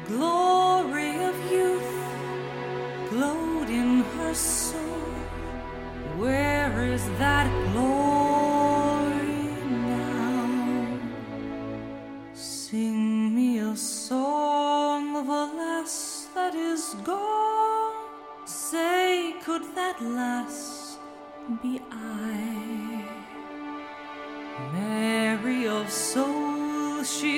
glory of youth glowed in her soul. Where is that glory now? Sing me a song of a lass that is gone. Say, could that lass be I? Mary of soul, she